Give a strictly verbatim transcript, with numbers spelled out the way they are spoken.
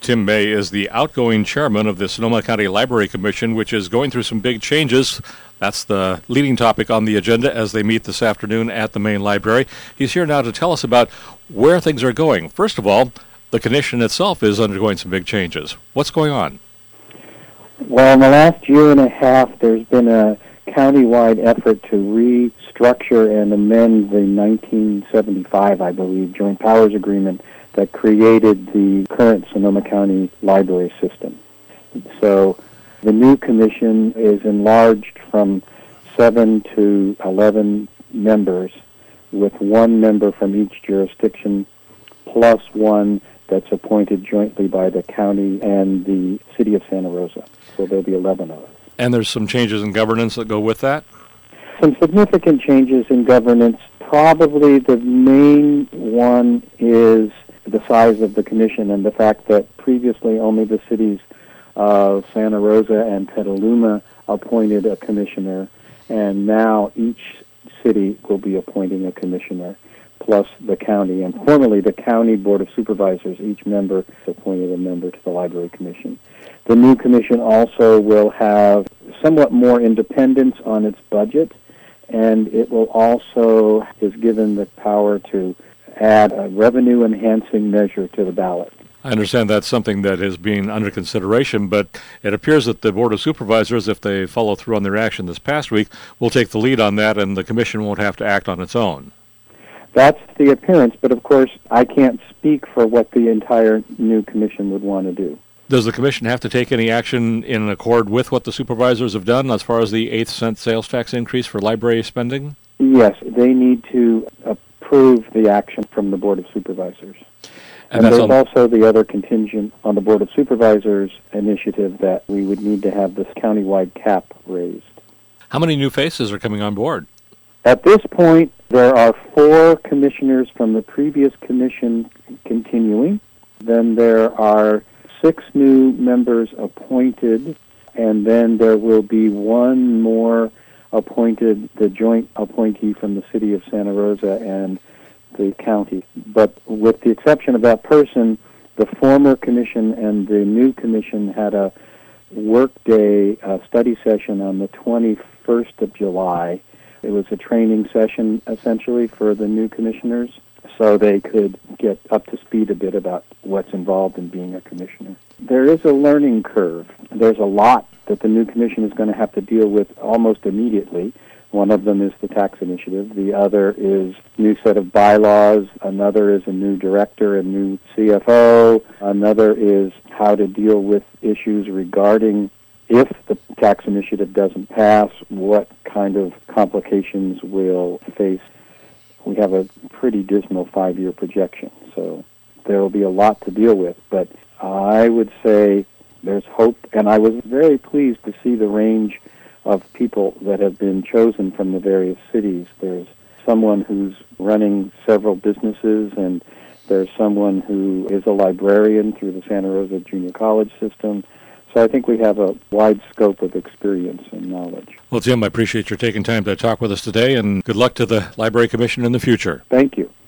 Tim May is the outgoing chairman of the Sonoma County Library Commission, which is going through some big changes. That's the leading topic on the agenda as they meet this afternoon at the main library. He's here now to tell us about where things are going. First of all, the commission itself is undergoing some big changes. What's going on? Well, in the last year and a half, there's been a county-wide effort to restructure and amend the nineteen seventy-five, I believe, Joint Powers Agreement that created the current Sonoma County Library System. So the new commission is enlarged from seven to eleven members, with one member from each jurisdiction, plus one that's appointed jointly by the county and the city of Santa Rosa. So there'll be eleven of us. And there's some changes in governance that go with that? Some significant changes in governance. Probably the main one is the size of the commission and the fact that previously only the cities of Santa Rosa and Petaluma appointed a commissioner, and now each city will be appointing a commissioner, plus the county. And formerly the county board of supervisors, each member appointed a member to the library commission. The new commission also will have somewhat more independence on its budget, and it will also is given the power to add a revenue-enhancing measure to the ballot. I understand that's something that is being under consideration, but it appears that the Board of Supervisors, if they follow through on their action this past week, will take the lead on that, and the commission won't have to act on its own. That's the appearance, but of course I can't speak for what the entire new commission would want to do. Does the commission have to take any action in accord with what the supervisors have done as far as the eighth cent sales tax increase for library spending? Yes, they need to approve the action from the Board of Supervisors. And, and there's on... also the other contingent on the Board of Supervisors initiative that we would need to have this countywide cap raised. How many new faces are coming on board? At this point, there are four commissioners from the previous commission continuing. Then there are six new members appointed, and then there will be one more appointed, the joint appointee from the city of Santa Rosa and the county. But with the exception of that person, the former commission and the new commission had a work-day uh, study session on the twenty-first of July. It was a training session, essentially, for the new commissioners, so they could get up to speed a bit about what's involved in being a commissioner. There is a learning curve. There's a lot that the new commission is going to have to deal with almost immediately. One of them is the tax initiative. The other is a new set of bylaws. Another is a new director, a new C F O. Another is how to deal with issues regarding if the tax initiative doesn't pass, what kind of complications we'll face. We have a pretty dismal five-year projection, so there will be a lot to deal with. But I would say there's hope, and I was very pleased to see the range of people that have been chosen from the various cities. There's someone who's running several businesses, and there's someone who is a librarian through the Santa Rosa Junior College system. So I think we have a wide scope of experience and knowledge. Well, Tim, I appreciate your taking time to talk with us today, and good luck to the Library Commission in the future. Thank you.